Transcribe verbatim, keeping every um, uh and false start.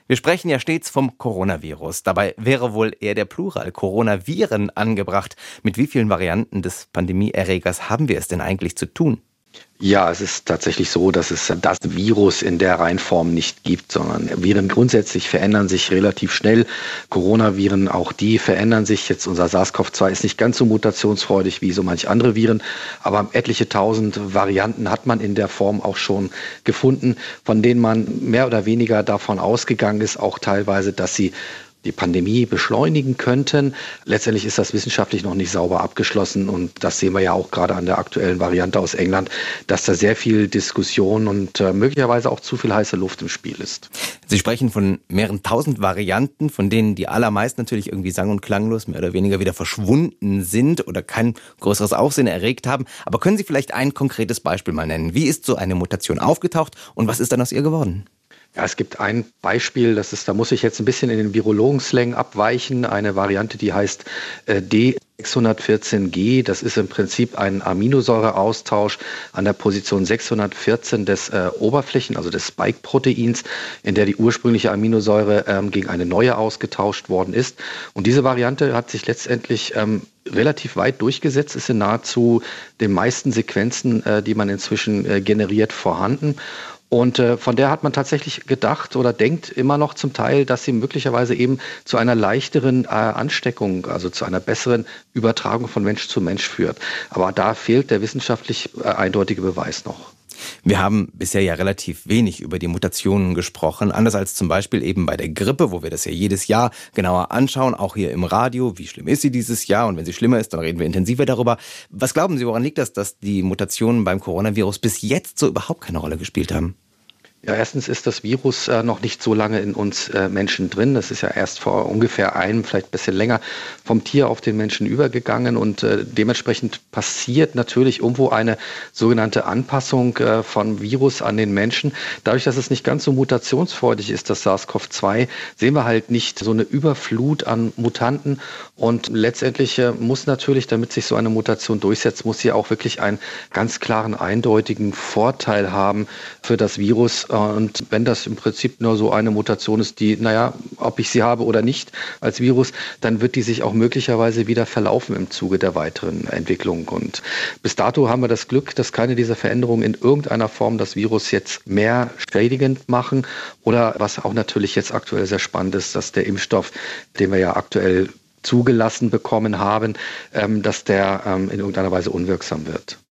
Wir sprechen ja stets vom Coronavirus. Dabei wäre wohl eher der Plural Coronaviren angebracht. Mit wie vielen Varianten des Pandemieerregers haben wir es denn eigentlich zu tun? Ja, es ist tatsächlich so, dass es das Virus in der Reinform nicht gibt, sondern Viren grundsätzlich verändern sich relativ schnell. Coronaviren, auch die verändern sich. Jetzt unser SARS-CoV zwei ist nicht ganz so mutationsfreudig wie so manch andere Viren, aber etliche tausend Varianten hat man in der Form auch schon gefunden, von denen man mehr oder weniger davon ausgegangen ist, auch teilweise, dass sie die Pandemie beschleunigen könnten. Letztendlich ist das wissenschaftlich noch nicht sauber abgeschlossen und das sehen wir ja auch gerade an der aktuellen Variante aus England, dass da sehr viel Diskussion und äh, möglicherweise auch zu viel heiße Luft im Spiel ist. Sie sprechen von mehreren tausend Varianten, von denen die allermeisten natürlich irgendwie sang- und klanglos mehr oder weniger wieder verschwunden sind oder kein größeres Aufsehen erregt haben. Aber können Sie vielleicht ein konkretes Beispiel mal nennen? Wie ist so eine Mutation aufgetaucht und was ist dann aus ihr geworden? Ja, es gibt ein Beispiel, das ist, da muss ich jetzt ein bisschen in den Virologen-Slang abweichen. Eine Variante, die heißt äh, D sechshundertvierzehn G. Das ist im Prinzip ein Aminosäureaustausch an der Position sechshundertvierzehn des äh, Oberflächen, also des Spike-Proteins, in der die ursprüngliche Aminosäure ähm, gegen eine neue ausgetauscht worden ist. Und diese Variante hat sich letztendlich ähm, relativ weit durchgesetzt, ist in nahezu den meisten Sequenzen, äh, die man inzwischen äh, generiert, vorhanden. Und äh, von der hat man tatsächlich gedacht oder denkt immer noch zum Teil, dass sie möglicherweise eben zu einer leichteren äh, Ansteckung, also zu einer besseren Übertragung von Mensch zu Mensch führt. Aber da fehlt der wissenschaftlich äh, eindeutige Beweis noch. Wir haben bisher ja relativ wenig über die Mutationen gesprochen, anders als zum Beispiel eben bei der Grippe, wo wir das ja jedes Jahr genauer anschauen, auch hier im Radio. Wie schlimm ist sie dieses Jahr? Und wenn sie schlimmer ist, dann reden wir intensiver darüber. Was glauben Sie, woran liegt das, dass die Mutationen beim Coronavirus bis jetzt so überhaupt keine Rolle gespielt haben? Ja, erstens ist das Virus äh, noch nicht so lange in uns äh, Menschen drin. Das ist ja erst vor ungefähr einem, vielleicht ein bisschen länger vom Tier auf den Menschen übergegangen und äh, dementsprechend passiert natürlich irgendwo eine sogenannte Anpassung äh, von Virus an den Menschen. Dadurch, dass es nicht ganz so mutationsfreudig ist, das SARS-CoV zwei, sehen wir halt nicht so eine Überflut an Mutanten und letztendlich äh, muss natürlich, damit sich so eine Mutation durchsetzt, muss sie auch wirklich einen ganz klaren, eindeutigen Vorteil haben für das Virus. Und wenn das im Prinzip nur so eine Mutation ist, die, naja, ob ich sie habe oder nicht als Virus, dann wird die sich auch möglicherweise wieder verlaufen im Zuge der weiteren Entwicklung. Und bis dato haben wir das Glück, dass keine dieser Veränderungen in irgendeiner Form das Virus jetzt mehr schädigend machen. Oder was auch natürlich jetzt aktuell sehr spannend ist, dass der Impfstoff, den wir ja aktuell zugelassen bekommen haben, dass der in irgendeiner Weise unwirksam wird.